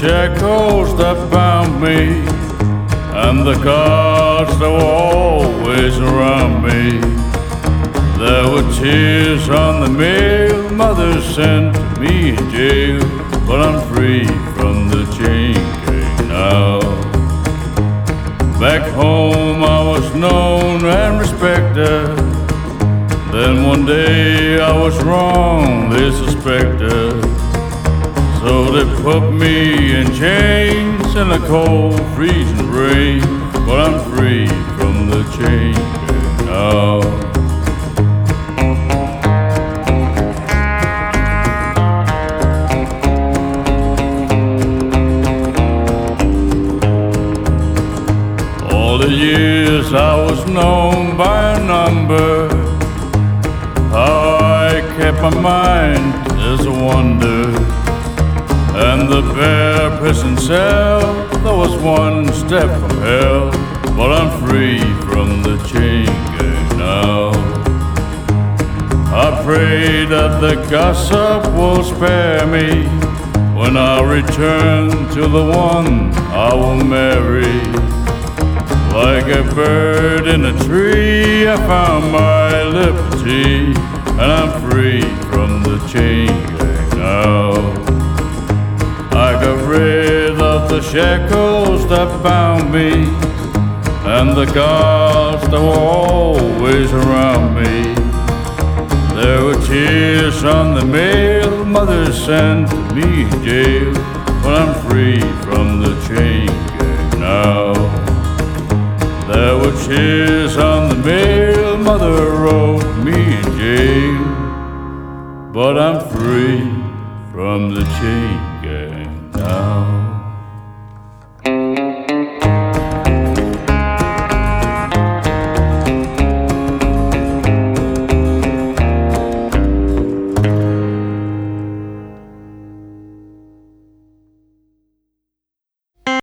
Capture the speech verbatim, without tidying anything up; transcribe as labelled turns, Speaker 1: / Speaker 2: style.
Speaker 1: shackles that bound me, and the guards that were always around me. There were tears on the mail mother sent me in jail, but I'm free from the chain gang now. Back home I was known and respected. Then one day I was wrong, they suspected. So they put me in chains in the cold freezing rain, but I'm free from the chain gang now. All the years I was known by a number. How I kept my mind is a wonder. And the bare prison cell, there was one step from hell, but I'm free from the chain gang now. I pray that the gossip will spare me when I return to the one I will marry. Like a bird in a tree, I found my liberty, and I'm free from the chain gang now. I got rid of the shackles that bound me, and the guards that were always around me. There were tears on the mail mother sent me in jail, but I'm free from the chain gang now. There were tears on the mail mother wrote me in jail, but I'm free from the chain gang now.